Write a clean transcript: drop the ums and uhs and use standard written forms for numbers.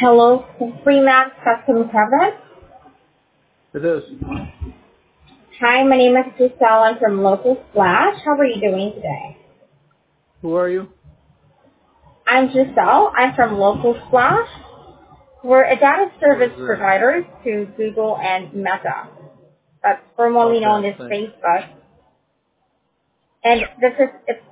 Hello, Freeman Custom Service. It is. Hi, my name is Giselle. I'm from Local Splash. How are you doing today? Who are you? I'm Giselle. I'm from Local Splash. We're a data What service is that? provider to Google and Meta. That's formerly known Okay, as thanks. Facebook. And this is it's